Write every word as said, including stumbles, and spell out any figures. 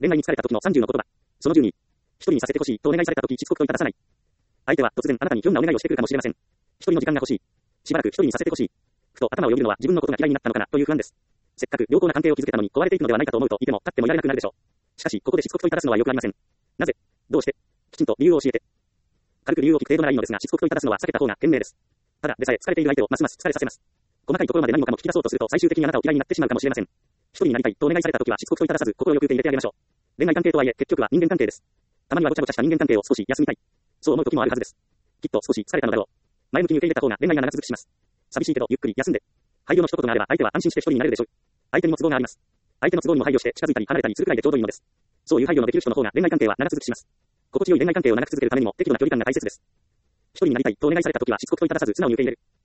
恋愛に疲れた時のさんじゅうの言葉。そのじゅうに。一人にさせてほしいとお願いされた時しつこく問いたださない。相手は突然あなたにひょんなお願いをしてくるかもしれません。一人の時間が欲しい。しばらく一人にさせてほしい。ふと頭をよぎるのは自分のことが嫌いになったのかなという不安です。せっかく良好な関係を築けたのに壊れていくのではないかと思うといても立ってもいられなくなるでしょう。しかしここでしつこく問いただすのはよくありません。なぜ？どうして？きちんと理由を教えて。軽く理由を聞く程度ならいいのですが、しつこく問いただすのは避けた方が賢明です。ただでさえ疲れている相手をますます疲れさせます。細かいところまで何もかも聞き出そうとすると最終的にあなたを嫌いになってしまうかもしれません。一人になりたいとお願いされた時はしつこく問いたださず心よく受け入れてあげましょう。恋愛関係とはいえ結局は人間関係です。たまにはごちゃごちゃした人間関係を少し休みたい。そう思う時もあるはずです。きっと少し疲れたのだろう。前向きに受け入れた方が恋愛が長続きします。寂しいけどゆっくり休んで。配慮の一言があれば相手は安心して一人になれるでしょう。相手にも都合があります。相手の都合にも配慮して近づいたり離れたりするくらいでちょうどいいのです。そういう配慮のできる人の方が恋愛関係は長続きします。心地よい恋愛関係を長く続けるためにも適度な距離感が大切です。一人になりたいとお願いされた時はしつこく問いたださず素直に受け入れる。